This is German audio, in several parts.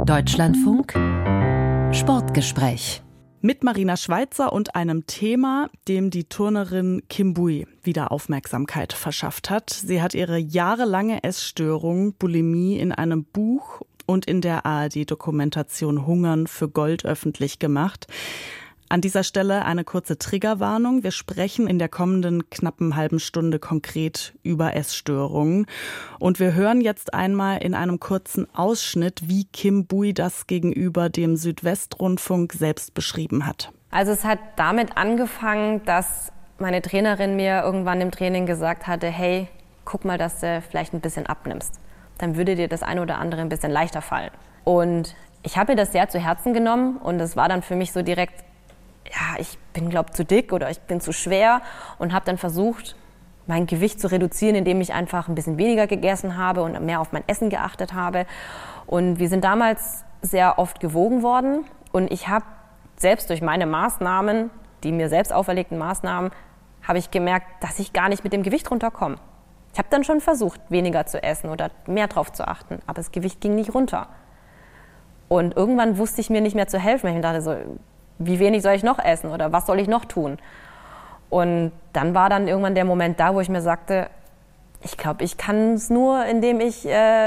Deutschlandfunk Sportgespräch mit Marina Schweizer und einem Thema, dem die Turnerin Kim Bui wieder Aufmerksamkeit verschafft hat. Sie hat ihre jahrelange Essstörung Bulimie in einem Buch und in der ARD-Dokumentation Hungern für Gold öffentlich gemacht. An dieser Stelle eine kurze Triggerwarnung. Wir sprechen in der kommenden knappen halben Stunde konkret über Essstörungen. Und wir hören jetzt einmal in einem kurzen Ausschnitt, wie Kim Bui das gegenüber dem Südwestrundfunk selbst beschrieben hat. Also es hat damit angefangen, dass meine Trainerin mir irgendwann im Training gesagt hatte, hey, guck mal, dass du vielleicht ein bisschen abnimmst. Dann würde dir das eine oder andere ein bisschen leichter fallen. Und ich habe mir das sehr zu Herzen genommen und es war dann für mich so direkt, ja, ich bin, glaube ich, zu dick oder ich bin zu schwer und habe dann versucht, mein Gewicht zu reduzieren, indem ich einfach ein bisschen weniger gegessen habe und mehr auf mein Essen geachtet habe. Und wir sind damals sehr oft gewogen worden und ich habe selbst durch meine Maßnahmen, die mir selbst auferlegten Maßnahmen, habe ich gemerkt, dass ich gar nicht mit dem Gewicht runterkomme. Ich habe dann schon versucht, weniger zu essen oder mehr drauf zu achten, aber das Gewicht ging nicht runter. Und irgendwann wusste ich mir nicht mehr zu helfen. Ich dachte so, wie wenig soll ich noch essen oder was soll ich noch tun? Und dann war dann irgendwann der Moment da, wo ich mir sagte, ich glaube, ich kann es nur, indem ich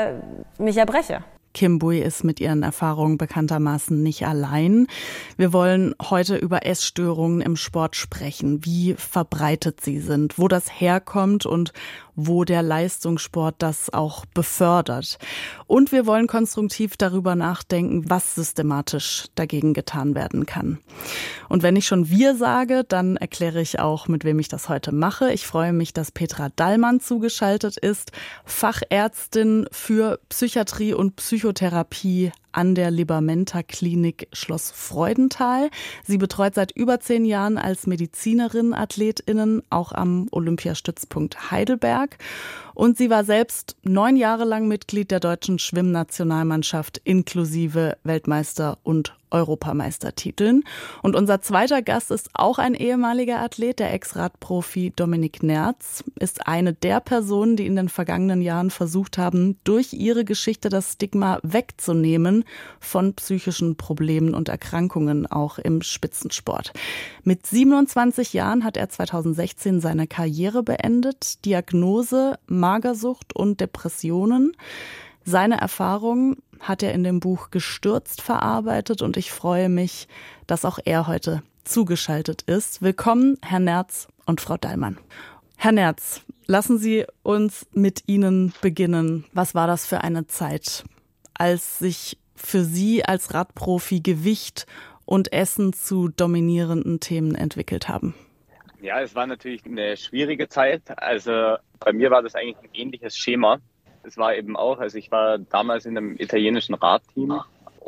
mich erbreche. Kim Bui ist mit ihren Erfahrungen bekanntermaßen nicht allein. Wir wollen heute über Essstörungen im Sport sprechen, wie verbreitet sie sind, wo das herkommt und wo der Leistungssport das auch befördert. Und wir wollen konstruktiv darüber nachdenken, was systematisch dagegen getan werden kann. Und wenn ich schon wir sage, dann erkläre ich auch, mit wem ich das heute mache. Ich freue mich, dass Petra Dallmann zugeschaltet ist, Fachärztin für Psychiatrie und Psychotherapie an der Libermenta-Klinik Schloss Freudenthal. Sie betreut seit über 10 Jahren als Medizinerin AthletInnen, auch am Olympiastützpunkt Heidelberg. Und sie war selbst 9 Jahre lang Mitglied der deutschen Schwimmnationalmannschaft inklusive Weltmeister- und Europameistertiteln. Und unser zweiter Gast ist auch ein ehemaliger Athlet, der Ex-Radprofi Dominik Nerz, ist eine der Personen, die in den vergangenen Jahren versucht haben, durch ihre Geschichte das Stigma wegzunehmen von psychischen Problemen und Erkrankungen, auch im Spitzensport. Mit 27 Jahren hat er 2016 seine Karriere beendet. Diagnose Magersucht und Depressionen. Seine Erfahrungen hat er in dem Buch Gestürzt verarbeitet und ich freue mich, dass auch er heute zugeschaltet ist. Willkommen, Herr Nerz und Frau Dallmann. Herr Nerz, lassen Sie uns mit Ihnen beginnen. Was war das für eine Zeit, als sich für Sie als Radprofi Gewicht und Essen zu dominierenden Themen entwickelt haben? Ja, es war natürlich eine schwierige Zeit. Also bei mir war das eigentlich ein ähnliches Schema. Es war eben auch, also ich war damals in einem italienischen Radteam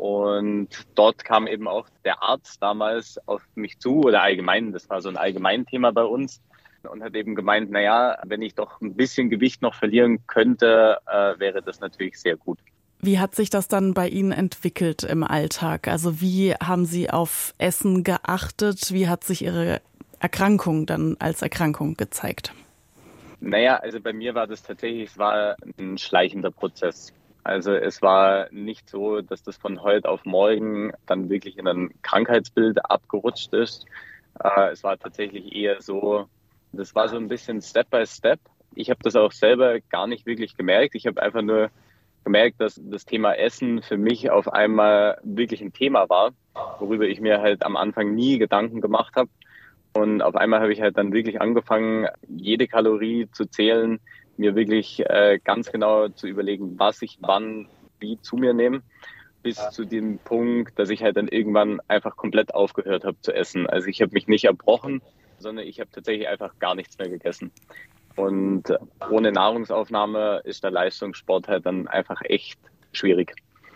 und dort kam eben auch der Arzt damals auf mich zu oder allgemein, das war so ein Allgemeinthema bei uns und hat eben gemeint, naja, wenn ich doch ein bisschen Gewicht noch verlieren könnte, wäre das natürlich sehr gut. Wie hat sich das dann bei Ihnen entwickelt im Alltag? Also wie haben Sie auf Essen geachtet? Wie hat sich Ihre Erkrankung dann als Erkrankung gezeigt? Naja, also bei mir war das tatsächlich, es war ein schleichender Prozess. Also es war nicht so, dass das von heute auf morgen dann wirklich in ein Krankheitsbild abgerutscht ist. Es war tatsächlich eher so, das war so ein bisschen Step by Step. Ich habe das auch selber gar nicht wirklich gemerkt. Ich habe einfach nur gemerkt, dass das Thema Essen für mich auf einmal wirklich ein Thema war, worüber ich mir halt am Anfang nie Gedanken gemacht habe. Und auf einmal habe ich halt dann wirklich angefangen, jede Kalorie zu zählen, mir wirklich ganz genau zu überlegen, was ich wann, wie zu mir nehme, bis zu dem Punkt, dass ich halt dann irgendwann einfach komplett aufgehört habe zu essen. Also ich habe mich nicht erbrochen, sondern ich habe tatsächlich einfach gar nichts mehr gegessen. Und ohne Nahrungsaufnahme ist der Leistungssport halt dann einfach echt schwierig.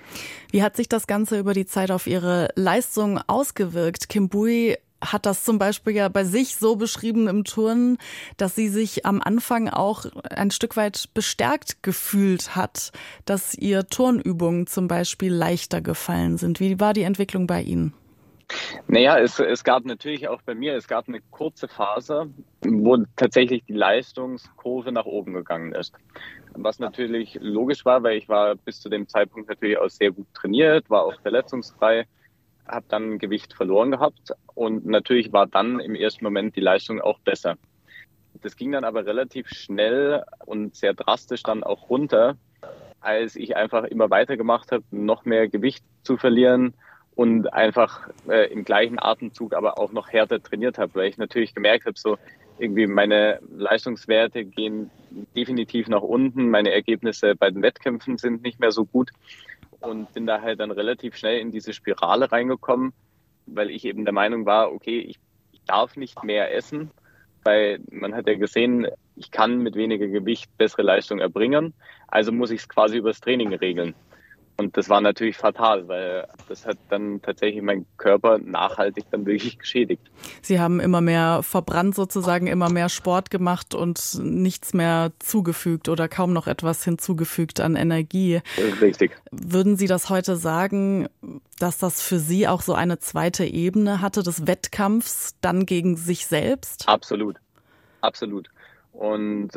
Wie hat sich das Ganze über die Zeit auf Ihre Leistung ausgewirkt? Kim Bui hat das zum Beispiel ja bei sich so beschrieben im Turnen, dass sie sich am Anfang auch ein Stück weit bestärkt gefühlt hat, dass ihr Turnübungen zum Beispiel leichter gefallen sind. Wie war die Entwicklung bei Ihnen? Naja, es gab natürlich auch bei mir, es gab eine kurze Phase, wo tatsächlich die Leistungskurve nach oben gegangen ist. was natürlich logisch war, weil ich war bis zu dem Zeitpunkt natürlich auch sehr gut trainiert, war auch verletzungsfrei, habe dann Gewicht verloren gehabt und natürlich war dann im ersten Moment die Leistung auch besser. Das ging dann aber relativ schnell und sehr drastisch dann auch runter, als ich einfach immer weitergemacht habe, noch mehr Gewicht zu verlieren und einfach im gleichen Atemzug aber auch noch härter trainiert habe, weil ich natürlich gemerkt habe, so irgendwie meine Leistungswerte gehen definitiv nach unten, meine Ergebnisse bei den Wettkämpfen sind nicht mehr so gut und bin da halt dann relativ schnell in diese Spirale reingekommen, weil ich eben der Meinung war, okay, ich darf nicht mehr essen, weil man hat ja gesehen, ich kann mit weniger Gewicht bessere Leistung erbringen, also muss ich es quasi übers Training regeln. Und das war natürlich fatal, weil das hat dann tatsächlich meinen Körper nachhaltig dann wirklich geschädigt. Sie haben immer mehr verbrannt sozusagen, immer mehr Sport gemacht und nichts mehr zugefügt oder kaum noch etwas hinzugefügt an Energie. Richtig. Würden Sie das heute sagen, dass das für Sie auch so eine zweite Ebene hatte, des Wettkampfs dann gegen sich selbst? Absolut, absolut. Und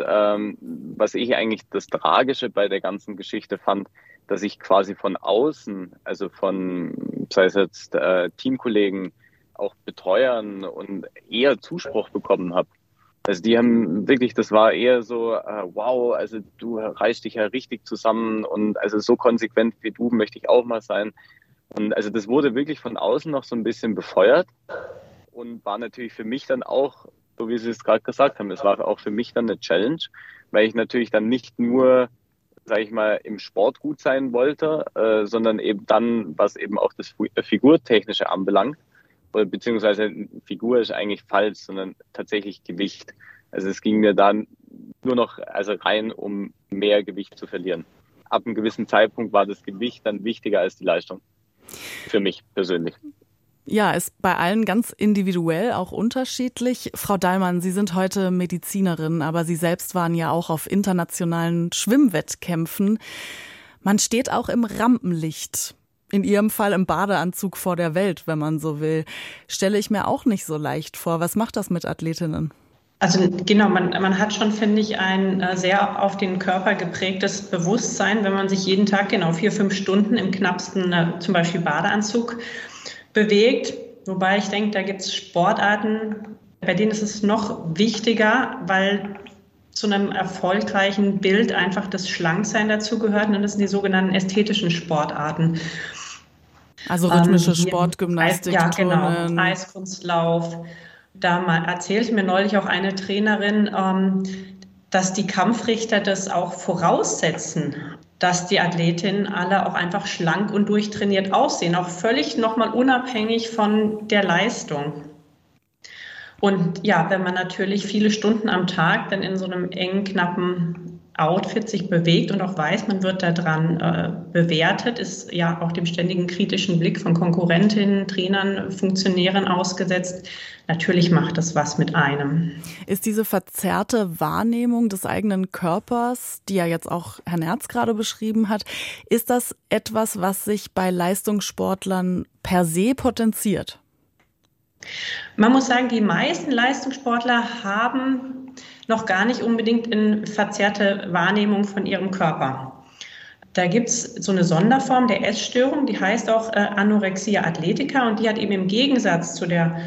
was ich eigentlich das Tragische bei der ganzen Geschichte fand, dass ich quasi von außen, also von, sei es jetzt Teamkollegen, auch Betreuern und eher Zuspruch bekommen habe. Also die haben wirklich, das war eher so, wow, also du reißt dich ja richtig zusammen und also so konsequent wie du möchte ich auch mal sein. Und also das wurde wirklich von außen noch so ein bisschen befeuert und war natürlich für mich dann auch, so wie Sie es gerade gesagt haben, es war auch für mich dann eine Challenge, weil ich natürlich dann nicht nur, sage ich mal, im Sport gut sein wollte, sondern eben dann, was eben auch das Figurtechnische anbelangt, beziehungsweise Figur ist eigentlich falsch, sondern tatsächlich Gewicht. Also es ging mir dann nur noch rein, um mehr Gewicht zu verlieren. Ab einem gewissen Zeitpunkt war das Gewicht dann wichtiger als die Leistung. Für mich persönlich. Ja, ist bei allen ganz individuell, auch unterschiedlich. Frau Dahlmann, Sie sind heute Medizinerin, aber Sie selbst waren ja auch auf internationalen Schwimmwettkämpfen. Man steht auch im Rampenlicht. In Ihrem Fall im Badeanzug vor der Welt, wenn man so will. Stelle ich mir auch nicht so leicht vor. Was macht das mit Athletinnen? Also genau, man hat schon, finde ich, ein sehr auf den Körper geprägtes Bewusstsein, wenn man sich jeden Tag 4-5 Stunden im knappsten zum Beispiel Badeanzug bewegt. Wobei ich denke, da gibt es Sportarten, bei denen ist es noch wichtiger, weil zu einem erfolgreichen Bild einfach das Schlanksein dazugehört. Und das sind die sogenannten ästhetischen Sportarten. Also rhythmische Sportgymnastik, ja, Turnen. Genau, Eiskunstlauf. Da erzählte mir neulich auch eine Trainerin, dass die Kampfrichter das auch voraussetzen, dass die Athletinnen alle auch einfach schlank und durchtrainiert aussehen, auch völlig nochmal unabhängig von der Leistung. Und ja, wenn man natürlich viele Stunden am Tag dann in so einem engen, knappen Outfit sich bewegt und auch weiß, man wird daran bewertet, ist ja auch dem ständigen kritischen Blick von Konkurrentinnen, Trainern, Funktionären ausgesetzt. Natürlich macht das was mit einem. Ist diese verzerrte Wahrnehmung des eigenen Körpers, die ja jetzt auch Herr Nerz gerade beschrieben hat, ist das etwas, was sich bei Leistungssportlern per se potenziert? Man muss sagen, die meisten Leistungssportler haben noch gar nicht unbedingt eine verzerrte Wahrnehmung von ihrem Körper. Da gibt es so eine Sonderform der Essstörung, die heißt auch Anorexia athletica und die hat eben im Gegensatz zu der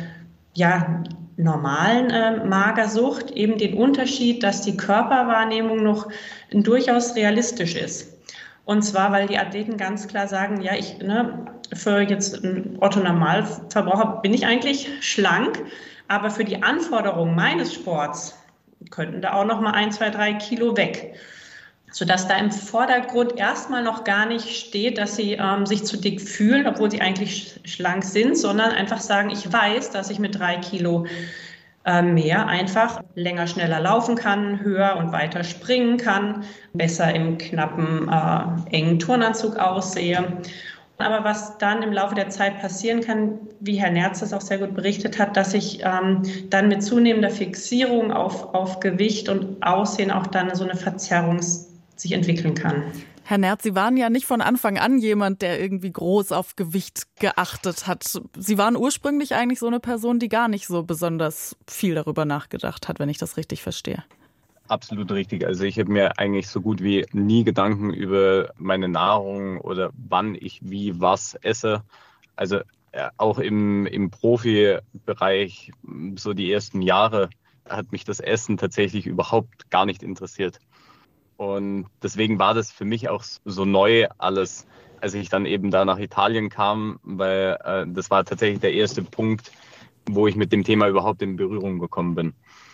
normalen Magersucht eben den Unterschied, dass die Körperwahrnehmung noch durchaus realistisch ist. Und zwar, weil die Athleten ganz klar sagen, ja, für jetzt einen Otto-Normalverbraucher bin ich eigentlich schlank, aber für die Anforderungen meines Sports könnten da auch noch mal 1, 2, 3 Kilo weg. Sodass da im Vordergrund erstmal noch gar nicht steht, dass sie sich zu dick fühlen, obwohl sie eigentlich schlank sind, sondern einfach sagen, ich weiß, dass ich mit 3 Kilo mehr einfach länger, schneller laufen kann, höher und weiter springen kann, besser im knappen, engen Turnanzug aussehe. Aber was dann im Laufe der Zeit passieren kann, wie Herr Nerz das auch sehr gut berichtet hat, dass sich dann mit zunehmender Fixierung auf Gewicht und Aussehen auch dann so eine Verzerrung sich entwickeln kann. Herr Nerz, Sie waren ja nicht von Anfang an jemand, der irgendwie groß auf Gewicht geachtet hat. Sie waren ursprünglich eigentlich so eine Person, die gar nicht so besonders viel darüber nachgedacht hat, wenn ich das richtig verstehe. Absolut richtig. Also ich habe mir eigentlich so gut wie nie Gedanken über meine Nahrung oder wann ich wie was esse. Also auch im Profibereich, so die ersten Jahre, hat mich das Essen tatsächlich überhaupt gar nicht interessiert. Und deswegen war das für mich auch so neu alles, als ich dann eben da nach Italien kam, weil das war tatsächlich der erste Punkt, wo ich mit dem Thema überhaupt in Berührung gekommen bin.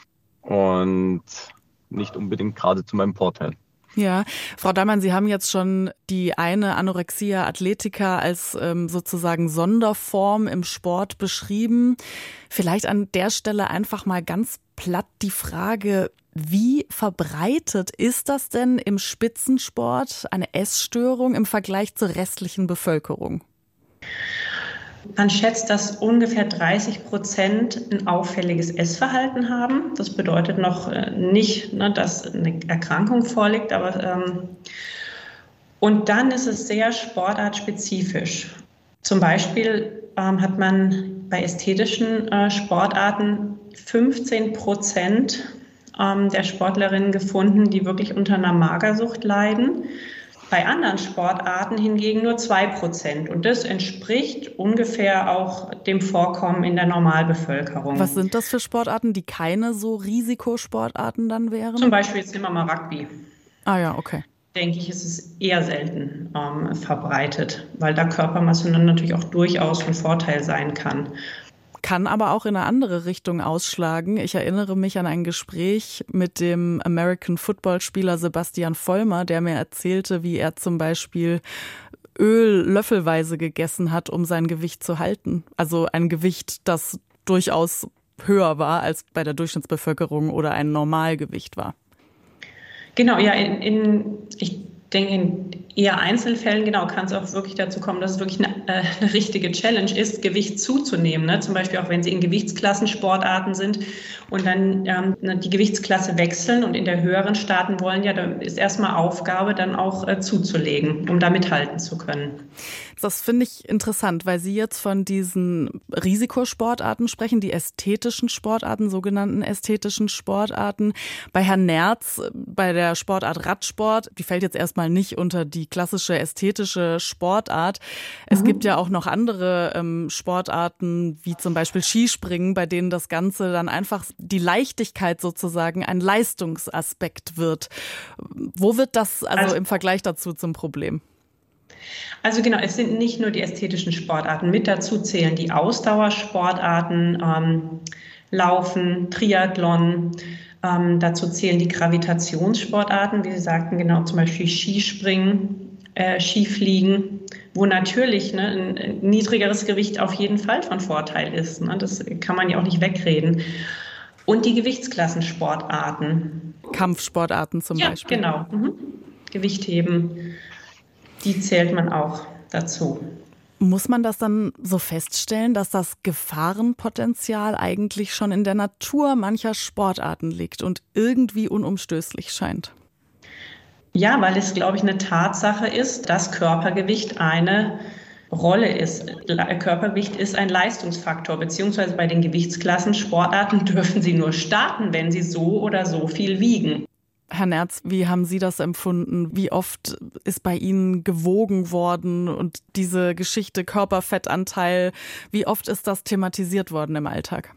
Und nicht unbedingt gerade zu meinem Vorteil. Ja, Frau Dallmann, Sie haben jetzt schon die eine Anorexia Athletica als sozusagen Sonderform im Sport beschrieben. Vielleicht an der Stelle einfach mal ganz platt die Frage, wie verbreitet ist das denn im Spitzensport, eine Essstörung im Vergleich zur restlichen Bevölkerung? Man schätzt, dass ungefähr 30% ein auffälliges Essverhalten haben. Das bedeutet noch nicht, dass eine Erkrankung vorliegt, aber und dann ist es sehr sportartspezifisch. Zum Beispiel hat man bei ästhetischen Sportarten 15% der Sportlerinnen gefunden, die wirklich unter einer Magersucht leiden. Bei anderen Sportarten hingegen nur 2%. Und das entspricht ungefähr auch dem Vorkommen in der Normalbevölkerung. Was sind das für Sportarten, die keine so Risikosportarten dann wären? Zum Beispiel, jetzt nehmen wir mal Rugby. Ah ja, okay. Denke ich, ist es eher selten verbreitet, weil da Körpermasse dann natürlich auch durchaus von Vorteil sein kann. Kann aber auch in eine andere Richtung ausschlagen. Ich erinnere mich an ein Gespräch mit dem American-Football-Spieler Sebastian Vollmer, der mir erzählte, wie er zum Beispiel Öl löffelweise gegessen hat, um sein Gewicht zu halten. Also ein Gewicht, das durchaus höher war als bei der Durchschnittsbevölkerung oder ein Normalgewicht war. Genau, ja, ich denke, in eher Einzelfällen, genau, kann es auch wirklich dazu kommen, dass es wirklich eine richtige Challenge ist, Gewicht zuzunehmen. Ne? Zum Beispiel auch, wenn Sie in Gewichtsklassensportarten sind und dann die Gewichtsklasse wechseln und in der höheren starten wollen, ja, dann ist erstmal Aufgabe, dann auch zuzulegen, um da mithalten zu können. Das finde ich interessant, weil Sie jetzt von diesen Risikosportarten sprechen, die ästhetischen Sportarten, sogenannten ästhetischen Sportarten. Bei Herrn Nerz, bei der Sportart Radsport, die fällt jetzt erstmal nicht unter die klassische ästhetische Sportart. Es gibt ja auch noch andere Sportarten, wie zum Beispiel Skispringen, bei denen das Ganze dann einfach die Leichtigkeit sozusagen ein Leistungsaspekt wird. Wo wird das also im Vergleich dazu zum Problem? Also genau, es sind nicht nur die ästhetischen Sportarten. Mit dazu zählen die Ausdauersportarten, Laufen, Triathlon. Dazu zählen die Gravitationssportarten, wie Sie sagten, genau, zum Beispiel Skispringen, Skifliegen, wo natürlich ein niedrigeres Gewicht auf jeden Fall von Vorteil ist. Ne? Das kann man ja auch nicht wegreden. Und die Gewichtsklassensportarten. Kampfsportarten zum Beispiel. Ja, genau. Gewichtheben. Die zählt man auch dazu. Muss man das dann so feststellen, dass das Gefahrenpotenzial eigentlich schon in der Natur mancher Sportarten liegt und irgendwie unumstößlich scheint? Ja, weil es, glaube ich, eine Tatsache ist, dass Körpergewicht eine Rolle ist. Körpergewicht ist ein Leistungsfaktor, beziehungsweise bei den Gewichtsklassensportarten dürfen sie nur starten, wenn sie so oder so viel wiegen. Herr Nerz, wie haben Sie das empfunden? Wie oft ist bei Ihnen gewogen worden und diese Geschichte Körperfettanteil, wie oft ist das thematisiert worden im Alltag?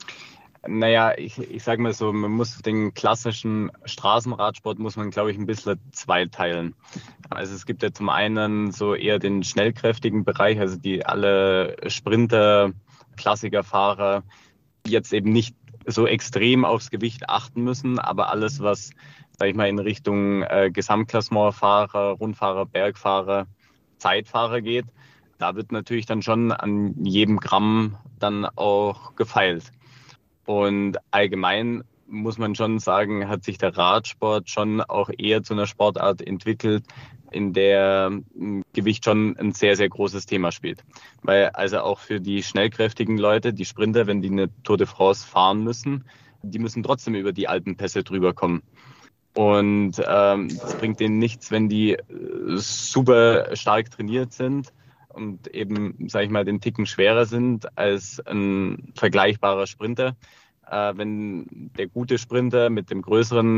Naja, ich sage mal so, man muss den klassischen Straßenradsport, muss man, glaube ich, ein bisschen zweiteilen. Also es gibt ja zum einen so eher den schnellkräftigen Bereich, also die alle Sprinter, Klassikerfahrer, die jetzt eben nicht so extrem aufs Gewicht achten müssen, aber alles, was, sag ich mal, in Richtung Gesamtklassementfahrer, Rundfahrer, Bergfahrer, Zeitfahrer geht, da wird natürlich dann schon an jedem Gramm dann auch gefeilt. Und allgemein muss man schon sagen, hat sich der Radsport schon auch eher zu einer Sportart entwickelt, in der Gewicht schon ein sehr, sehr großes Thema spielt. Weil also auch für die schnellkräftigen Leute, die Sprinter, wenn die eine Tour de France fahren müssen, die müssen trotzdem über die Alpenpässe drüber kommen. Und es bringt denen nichts, wenn die super stark trainiert sind und eben, sage ich mal, den Ticken schwerer sind als ein vergleichbarer Sprinter. Wenn der gute Sprinter mit dem größeren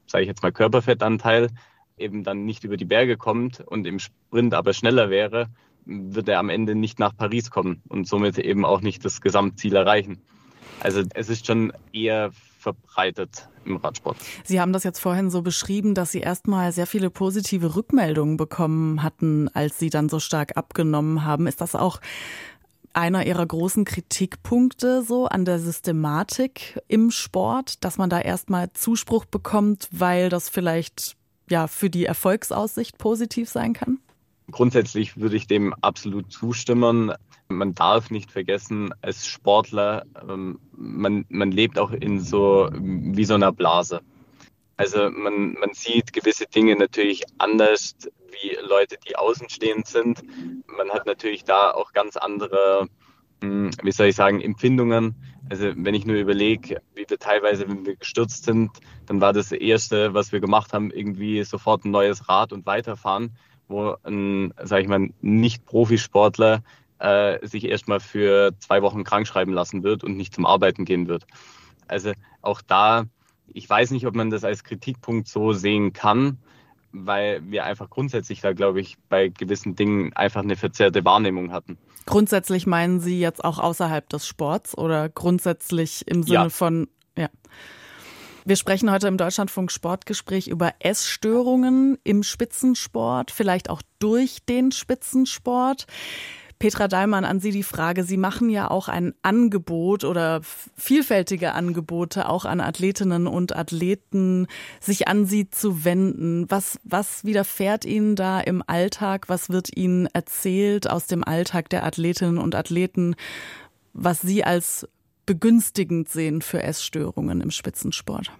sage ich jetzt mal, Körperfettanteil eben dann nicht über die Berge kommt und im Sprint aber schneller wäre, wird er am Ende nicht nach Paris kommen und somit eben auch nicht das Gesamtziel erreichen. Also es ist schon eher verbreitet im Radsport. Sie haben das jetzt vorhin so beschrieben, dass Sie erstmal sehr viele positive Rückmeldungen bekommen hatten, als Sie dann so stark abgenommen haben. Ist das auch einer Ihrer großen Kritikpunkte so an der Systematik im Sport, dass man da erstmal Zuspruch bekommt, weil das vielleicht für die Erfolgsaussicht positiv sein kann? Grundsätzlich würde ich dem absolut zustimmen. Man darf nicht vergessen, als Sportler, man lebt auch in so einer Blase. Also man sieht gewisse Dinge natürlich anders wie Leute, die außenstehend sind. Man hat natürlich da auch ganz andere, Empfindungen. Also wenn ich nur überlege, wie wir teilweise, wenn wir gestürzt sind, dann war das Erste, was wir gemacht haben, irgendwie sofort ein neues Rad und weiterfahren, wo ein, Nicht-Profisportler sich erstmal für 2 Wochen krank schreiben lassen wird und nicht zum Arbeiten gehen wird. Also auch da, ich weiß nicht, ob man das als Kritikpunkt so sehen kann, weil wir einfach grundsätzlich da, glaube ich, bei gewissen Dingen einfach eine verzerrte Wahrnehmung hatten. Grundsätzlich meinen Sie jetzt auch außerhalb des Sports oder grundsätzlich im Sinne von, ja. Wir sprechen heute im Deutschlandfunk Sportgespräch über Essstörungen im Spitzensport, vielleicht auch durch den Spitzensport. Petra Dahlmann, an Sie die Frage, Sie machen ja auch ein Angebot oder vielfältige Angebote auch an Athletinnen und Athleten, sich an Sie zu wenden. Was widerfährt Ihnen da im Alltag? Was wird Ihnen erzählt aus dem Alltag der Athletinnen und Athleten, was Sie als begünstigend sehen für Essstörungen im Spitzensport?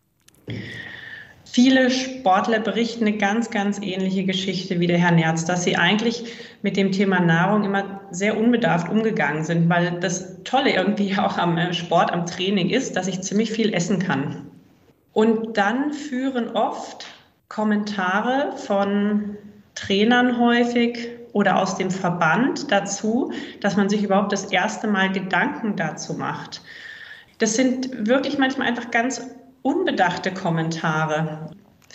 Viele Sportler berichten eine ganz, ganz ähnliche Geschichte wie der Herr Nerz, dass sie eigentlich mit dem Thema Nahrung immer sehr unbedarft umgegangen sind, weil das Tolle irgendwie auch am Sport, am Training ist, dass ich ziemlich viel essen kann. Und dann führen oft Kommentare von Trainern häufig oder aus dem Verband dazu, dass man sich überhaupt das erste Mal Gedanken dazu macht. Das sind wirklich manchmal einfach ganz unbedachte Kommentare.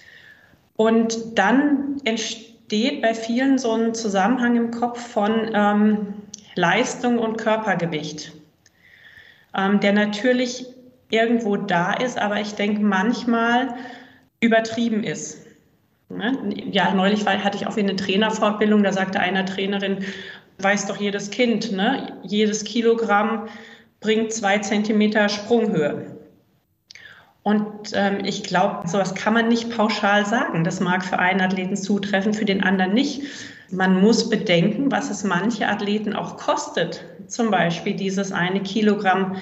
Und dann entsteht bei vielen so ein Zusammenhang im Kopf von Leistung und Körpergewicht, der natürlich irgendwo da ist, aber ich denke manchmal übertrieben ist. Ja, neulich hatte ich auch wieder eine Trainerfortbildung, da sagte eine Trainerin, weiß doch jedes Kind, ne? Jedes Kilogramm bringt 2 Zentimeter Sprunghöhe. Und ich glaube, sowas kann man nicht pauschal sagen. Das mag für einen Athleten zutreffen, für den anderen nicht. Man muss bedenken, was es manche Athleten auch kostet, zum Beispiel dieses 1 Kilogramm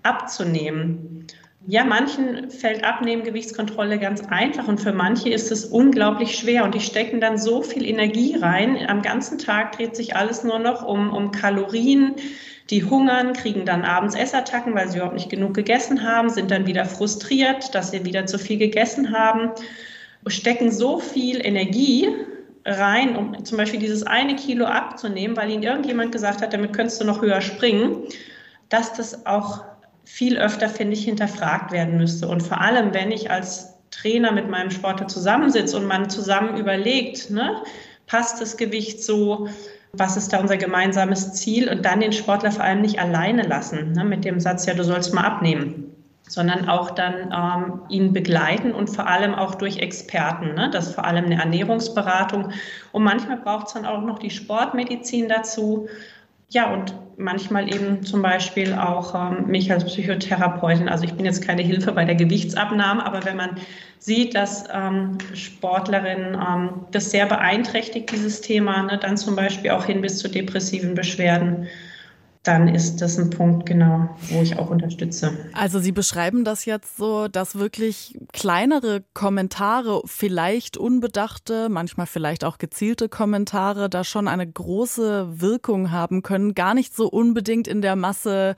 abzunehmen. Ja, manchen fällt Abnehmen, Gewichtskontrolle ganz einfach und für manche ist es unglaublich schwer und die stecken dann so viel Energie rein. Am ganzen Tag dreht sich alles nur noch um Kalorien. Die hungern, kriegen dann abends Essattacken, weil sie überhaupt nicht genug gegessen haben, sind dann wieder frustriert, dass sie wieder zu viel gegessen haben, stecken so viel Energie rein, um zum Beispiel dieses 1 Kilo abzunehmen, weil ihnen irgendjemand gesagt hat, damit könntest du noch höher springen, dass das auch viel öfter, finde ich, hinterfragt werden müsste. Und vor allem, wenn ich als Trainer mit meinem Sportler zusammensitze und man zusammen überlegt, ne, passt das Gewicht so, was ist da unser gemeinsames Ziel und dann den Sportler vor allem nicht alleine lassen, ne, mit dem Satz, ja, du sollst mal abnehmen, sondern auch dann ihn begleiten und vor allem auch durch Experten, ne, das ist vor allem eine Ernährungsberatung und manchmal braucht es dann auch noch die Sportmedizin dazu, ja, und manchmal eben zum Beispiel auch mich als Psychotherapeutin. Also ich bin jetzt keine Hilfe bei der Gewichtsabnahme, aber wenn man sieht, dass Sportlerinnen das sehr beeinträchtigt, dieses Thema, ne, dann zum Beispiel auch hin bis zu depressiven Beschwerden, dann ist das ein Punkt, genau, wo ich auch unterstütze. Also Sie beschreiben das jetzt so, dass wirklich kleinere Kommentare, vielleicht unbedachte, manchmal vielleicht auch gezielte Kommentare, da schon eine große Wirkung haben können. Gar nicht so unbedingt in der Masse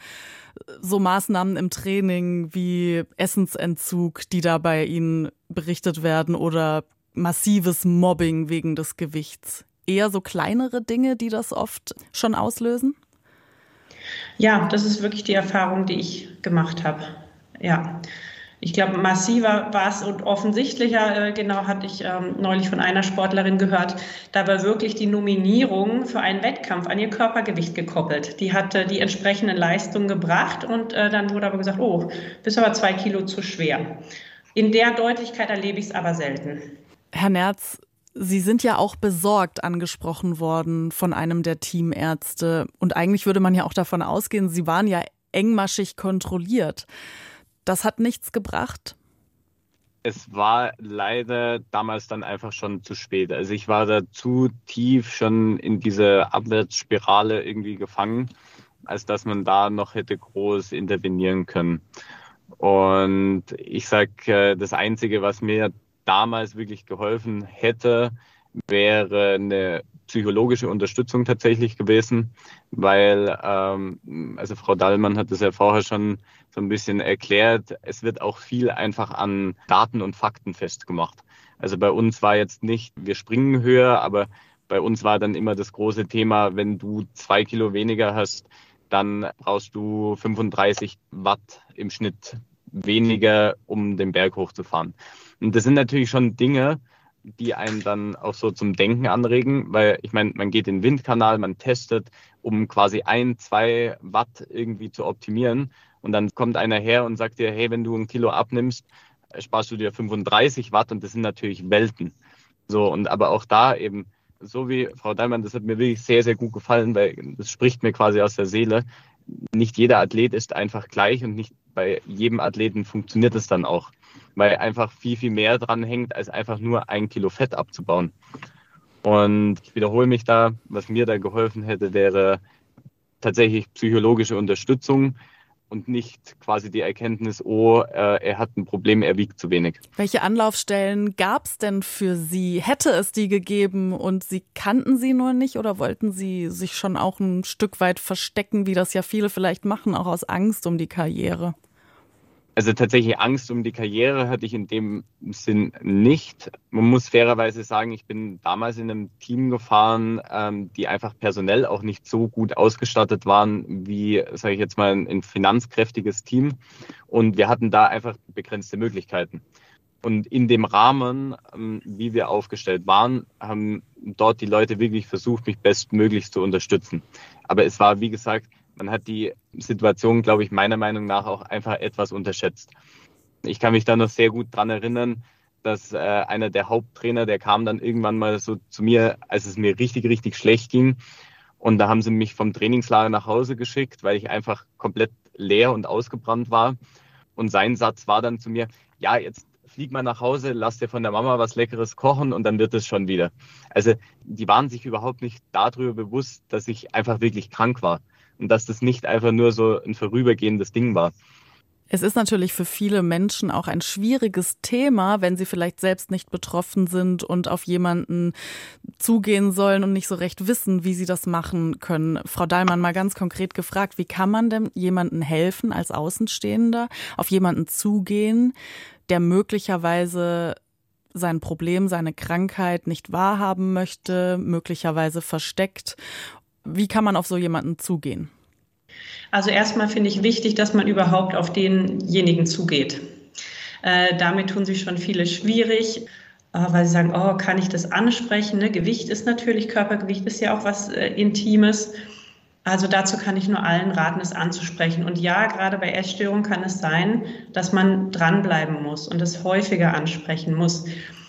so Maßnahmen im Training wie Essensentzug, die da bei Ihnen berichtet werden oder massives Mobbing wegen des Gewichts. Eher so kleinere Dinge, die das oft schon auslösen? Ja, das ist wirklich die Erfahrung, die ich gemacht habe. Ja, Ich glaube, massiver war es und offensichtlicher, genau, hatte ich neulich von einer Sportlerin gehört, da war wirklich die Nominierung für einen Wettkampf an ihr Körpergewicht gekoppelt. Die hatte die entsprechenden Leistungen gebracht und dann wurde aber gesagt, oh, bist aber 2 Kilo zu schwer. In der Deutlichkeit erlebe ich es aber selten. Herr Nerz, Sie sind ja auch besorgt angesprochen worden von einem der Teamärzte. Und eigentlich würde man ja auch davon ausgehen, Sie waren ja engmaschig kontrolliert. Das hat nichts gebracht? Es war leider damals dann einfach schon zu spät. Also ich war da zu tief schon in diese Abwärtsspirale irgendwie gefangen, als dass man da noch hätte groß intervenieren können. Und ich sage, das Einzige, was mir damals wirklich geholfen hätte, wäre eine psychologische Unterstützung tatsächlich gewesen, weil, also Frau Dallmann hat das ja vorher schon so ein bisschen erklärt, es wird auch viel einfach an Daten und Fakten festgemacht. Also bei uns war jetzt nicht, wir springen höher, aber bei uns war dann immer das große Thema, wenn du 2 Kilo weniger hast, dann brauchst du 35 Watt im Schnitt weniger, um den Berg hochzufahren. Und das sind natürlich schon Dinge, die einen dann auch so zum Denken anregen, weil ich meine, man geht in den Windkanal, man testet, um quasi 1-2 Watt irgendwie zu optimieren und dann kommt einer her und sagt dir, hey, wenn du 1 Kilo abnimmst, sparst du dir 35 Watt und das sind natürlich Welten. So, und aber auch da eben, so wie Frau Dallmann, das hat mir wirklich sehr, sehr gut gefallen, weil das spricht mir quasi aus der Seele. Nicht jeder Athlet ist einfach gleich und nicht bei jedem Athleten funktioniert es dann auch, weil einfach viel, viel mehr dran hängt, als einfach nur 1 Kilo Fett abzubauen. Und ich wiederhole mich da, was mir da geholfen hätte, wäre tatsächlich psychologische Unterstützung und nicht quasi die Erkenntnis, oh, er hat ein Problem, er wiegt zu wenig. Welche Anlaufstellen gab es denn für Sie? Hätte es die gegeben und Sie kannten sie nur nicht oder wollten Sie sich schon auch ein Stück weit verstecken, wie das ja viele vielleicht machen, auch aus Angst um die Karriere? Also tatsächlich Angst um die Karriere hatte ich in dem Sinn nicht. Man muss fairerweise sagen, ich bin damals in einem Team gefahren, die einfach personell auch nicht so gut ausgestattet waren wie, sage ich jetzt mal, ein finanzkräftiges Team. Und wir hatten da einfach begrenzte Möglichkeiten. Und in dem Rahmen, wie wir aufgestellt waren, haben dort die Leute wirklich versucht, mich bestmöglich zu unterstützen. Aber es war, wie gesagt, man hat die Situation, glaube ich, meiner Meinung nach auch einfach etwas unterschätzt. Ich kann mich da noch sehr gut dran erinnern, dass einer der Haupttrainer, der kam dann irgendwann mal so zu mir, als es mir richtig, richtig schlecht ging. Und da haben sie mich vom Trainingslager nach Hause geschickt, weil ich einfach komplett leer und ausgebrannt war. Und sein Satz war dann zu mir, ja, jetzt flieg mal nach Hause, lass dir von der Mama was Leckeres kochen und dann wird es schon wieder. Also die waren sich überhaupt nicht darüber bewusst, dass ich einfach wirklich krank war. Und dass das nicht einfach nur so ein vorübergehendes Ding war. Es ist natürlich für viele Menschen auch ein schwieriges Thema, wenn sie vielleicht selbst nicht betroffen sind und auf jemanden zugehen sollen und nicht so recht wissen, wie sie das machen können. Frau Dallmann, mal ganz konkret gefragt, wie kann man denn jemandem helfen als Außenstehender, auf jemanden zugehen, der möglicherweise sein Problem, seine Krankheit nicht wahrhaben möchte, möglicherweise versteckt? Wie kann man auf so jemanden zugehen? Also erstmal finde ich wichtig, dass man überhaupt auf denjenigen zugeht. Damit tun sich schon viele schwierig, weil sie sagen, oh, kann ich das ansprechen? Ne? Gewicht ist natürlich, Körpergewicht ist ja auch was Intimes. Also dazu kann ich nur allen raten, es anzusprechen. Und ja, gerade bei Essstörungen kann es sein, dass man dranbleiben muss und es häufiger ansprechen muss,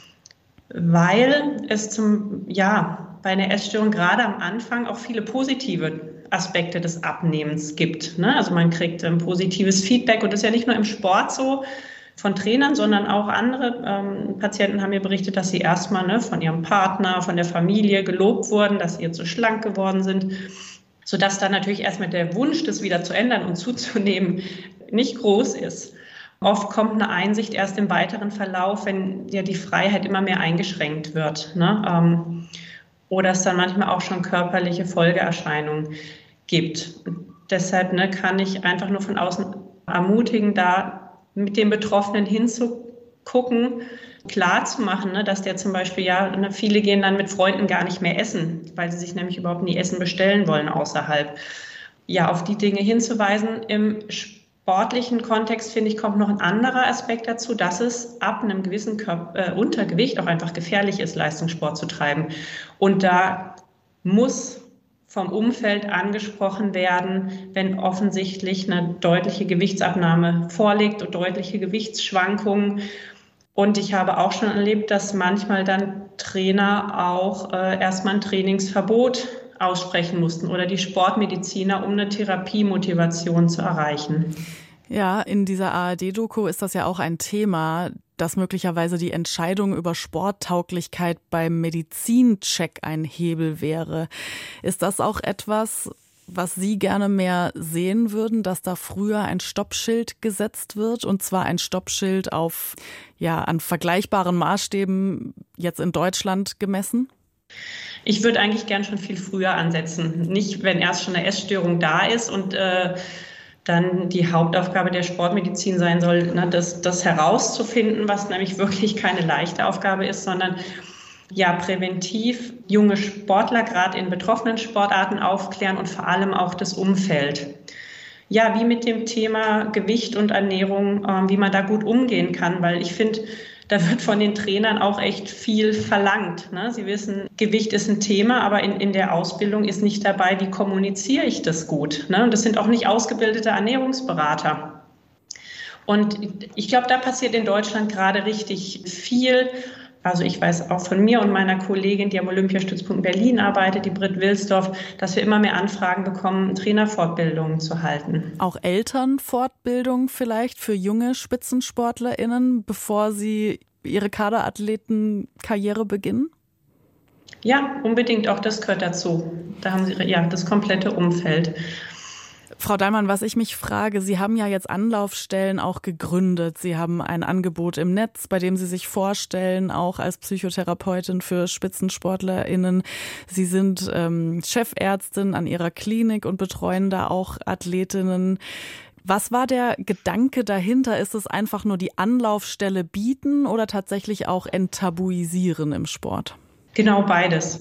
weil es bei einer Essstörung gerade am Anfang auch viele positive Aspekte des Abnehmens gibt. Ne? Also man kriegt positives Feedback und das ist ja nicht nur im Sport so von Trainern, sondern auch andere Patienten haben mir berichtet, dass sie erstmal von ihrem Partner, von der Familie gelobt wurden, dass sie jetzt so schlank geworden sind, sodass dann natürlich erstmal der Wunsch, das wieder zu ändern und zuzunehmen, nicht groß ist. Oft kommt eine Einsicht erst im weiteren Verlauf, wenn ja die Freiheit immer mehr eingeschränkt wird. Ne? Oder es dann manchmal auch schon körperliche Folgeerscheinungen gibt. Und deshalb kann ich einfach nur von außen ermutigen, da mit den Betroffenen hinzugucken, klar zu machen, dass der zum Beispiel, viele gehen dann mit Freunden gar nicht mehr essen, weil sie sich nämlich überhaupt nie Essen bestellen wollen außerhalb. Ja, auf die Dinge hinzuweisen. Im sportlichen Kontext, finde ich, kommt noch ein anderer Aspekt dazu, dass es ab einem gewissen Untergewicht auch einfach gefährlich ist, Leistungssport zu treiben. Und da muss vom Umfeld angesprochen werden, wenn offensichtlich eine deutliche Gewichtsabnahme vorliegt und deutliche Gewichtsschwankungen. Und ich habe auch schon erlebt, dass manchmal dann Trainer auch erstmal ein Trainingsverbot aussprechen mussten oder die Sportmediziner, um eine Therapiemotivation zu erreichen. Ja, in dieser ARD-Doku ist das ja auch ein Thema, dass möglicherweise die Entscheidung über Sporttauglichkeit beim Medizincheck ein Hebel wäre. Ist das auch etwas, was Sie gerne mehr sehen würden, dass da früher ein Stoppschild gesetzt wird, und zwar ein Stoppschild auf, an vergleichbaren Maßstäben jetzt in Deutschland gemessen? Ich würde eigentlich gern schon viel früher ansetzen. Nicht, wenn erst schon eine Essstörung da ist und dann die Hauptaufgabe der Sportmedizin sein soll, das herauszufinden, was nämlich wirklich keine leichte Aufgabe ist, sondern präventiv junge Sportler gerade in betroffenen Sportarten aufklären und vor allem auch das Umfeld. Ja, wie mit dem Thema Gewicht und Ernährung, wie man da gut umgehen kann, weil ich finde, da wird von den Trainern auch echt viel verlangt. Ne? Sie wissen, Gewicht ist ein Thema, aber in der Ausbildung ist nicht dabei, wie kommuniziere ich das gut. Ne? Und das sind auch nicht ausgebildete Ernährungsberater. Und ich glaube, da passiert in Deutschland gerade richtig viel. Also ich weiß auch von mir und meiner Kollegin, die am Olympiastützpunkt Berlin arbeitet, die Britt Wilsdorf, dass wir immer mehr Anfragen bekommen, Trainerfortbildungen zu halten. Auch Elternfortbildung vielleicht für junge SpitzensportlerInnen, bevor sie ihre Kaderathletenkarriere beginnen? Ja, unbedingt, auch das gehört dazu. Da haben Sie das komplette Umfeld. Frau Dahlmann, was ich mich frage, Sie haben ja jetzt Anlaufstellen auch gegründet. Sie haben ein Angebot im Netz, bei dem Sie sich vorstellen, auch als Psychotherapeutin für SpitzensportlerInnen. Sie sind Chefärztin an Ihrer Klinik und betreuen da auch Athletinnen. Was war der Gedanke dahinter? Ist es einfach nur die Anlaufstelle bieten oder tatsächlich auch enttabuisieren im Sport? Genau beides.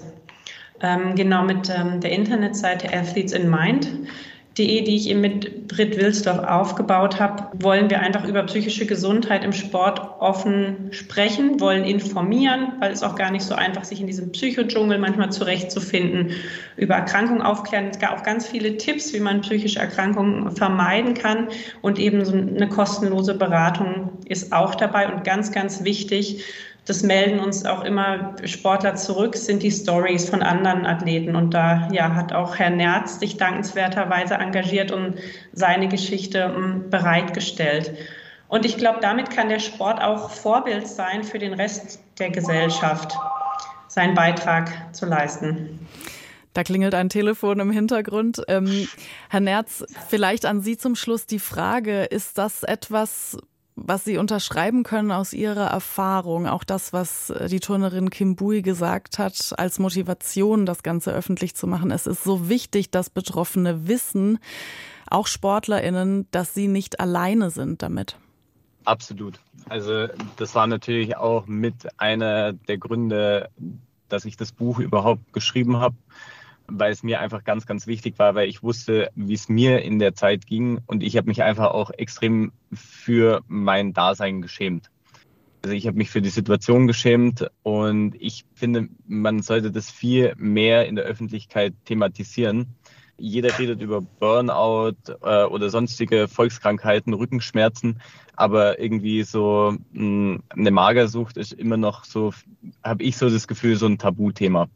Genau mit der Internetseite Athletes in Mind. Die ich eben mit Britt Wilsdorf aufgebaut habe, wollen wir einfach über psychische Gesundheit im Sport offen sprechen, wollen informieren, weil es auch gar nicht so einfach, sich in diesem Psychodschungel manchmal zurechtzufinden, über Erkrankungen aufklären. Es gab auch ganz viele Tipps, wie man psychische Erkrankungen vermeiden kann, und eben so eine kostenlose Beratung ist auch dabei. Und ganz, ganz wichtig, das melden uns auch immer Sportler zurück, sind die Stories von anderen Athleten. Und da hat auch Herr Nerz sich dankenswerterweise engagiert und seine Geschichte bereitgestellt. Und ich glaube, damit kann der Sport auch Vorbild sein für den Rest der Gesellschaft, seinen Beitrag zu leisten. Da klingelt ein Telefon im Hintergrund. Herr Nerz, vielleicht an Sie zum Schluss die Frage, ist das etwas, was Sie unterschreiben können aus Ihrer Erfahrung, auch das, was die Turnerin Kim Bui gesagt hat, als Motivation, das Ganze öffentlich zu machen? Es ist so wichtig, dass Betroffene wissen, auch SportlerInnen, dass sie nicht alleine sind damit. Absolut. Also das war natürlich auch mit einer der Gründe, dass ich das Buch überhaupt geschrieben habe, weil es mir einfach ganz, ganz wichtig war, weil ich wusste, wie es mir in der Zeit ging, und ich habe mich einfach auch extrem für mein Dasein geschämt. Also ich habe mich für die Situation geschämt, und ich finde, man sollte das viel mehr in der Öffentlichkeit thematisieren. Jeder redet über Burnout oder sonstige Volkskrankheiten, Rückenschmerzen, aber irgendwie so eine Magersucht ist immer noch so, habe ich so das Gefühl, so ein Tabuthema.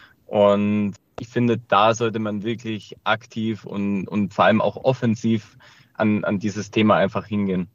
Und ich finde, da sollte man wirklich aktiv und vor allem auch offensiv an dieses Thema einfach hingehen.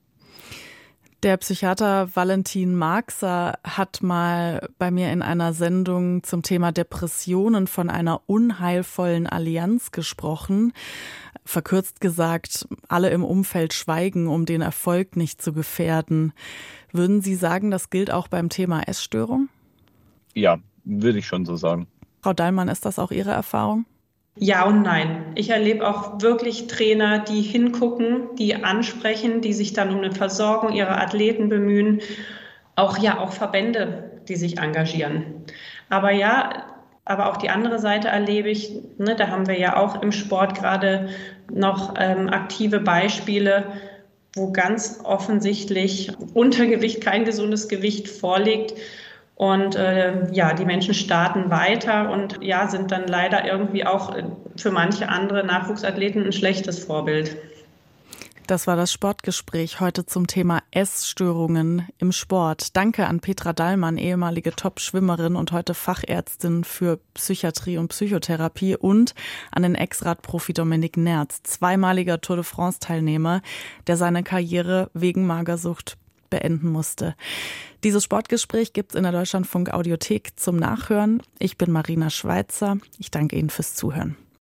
Der Psychiater Valentin Marxer hat mal bei mir in einer Sendung zum Thema Depressionen von einer unheilvollen Allianz gesprochen. Verkürzt gesagt, alle im Umfeld schweigen, um den Erfolg nicht zu gefährden. Würden Sie sagen, das gilt auch beim Thema Essstörung? Ja, würde ich schon so sagen. Frau Dahlmann, ist das auch Ihre Erfahrung? Ja und nein. Ich erlebe auch wirklich Trainer, die hingucken, die ansprechen, die sich dann um eine Versorgung ihrer Athleten bemühen. Auch Verbände, die sich engagieren. Aber auch die andere Seite erlebe ich, da haben wir ja auch im Sport gerade noch aktive Beispiele, wo ganz offensichtlich Untergewicht, kein gesundes Gewicht vorliegt. Und die Menschen starten weiter und sind dann leider irgendwie auch für manche andere Nachwuchsathleten ein schlechtes Vorbild. Das war das Sportgespräch heute zum Thema Essstörungen im Sport. Danke an Petra Dallmann, ehemalige Top-Schwimmerin und heute Fachärztin für Psychiatrie und Psychotherapie, und an den Ex-Radprofi Dominik Nerz, zweimaliger Tour de France-Teilnehmer, der seine Karriere wegen Magersucht beenden musste. Dieses Sportgespräch gibt's in der Deutschlandfunk Audiothek zum Nachhören. Ich bin Marina Schweizer. Ich danke Ihnen fürs Zuhören.